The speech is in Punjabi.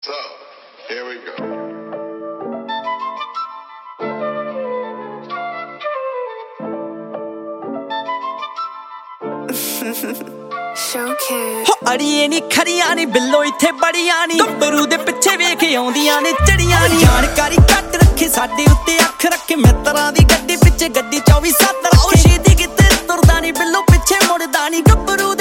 So, here we go. ਹੋ ਅੜੀਏ ਨੀ ਖਰੀਆਂ ਨੀ ਬਿੱਲੋ ਇੱਥੇ ਬੜੀਆਂ ਨੀ ਗੱਭਰੂ ਦੇ ਪਿੱਛੇ ਵੇਖ ਆਉਂਦੀਆਂ ਨੇ ਚੜੀਆਂ ਨੀ ਜਾਣਕਾਰੀ ਘੱਟ ਰੱਖੇ ਸਾਡੇ ਉੱਤੇ ਅੱਖ ਰੱਖੇ ਮਿੱਤਰਾਂ ਦੀ ਗੱਡੀ ਪਿੱਛੇ ਗੱਡੀ 24/7 ਰੱਖੇ ਛੇਤੀ ਕਿਤੇ ਤੁਰਦਾ ਨੀ ਬਿੱਲੋ ਪਿੱਛੇ ਮੁੜਦਾ ਨੀ ਗੱਭਰੂ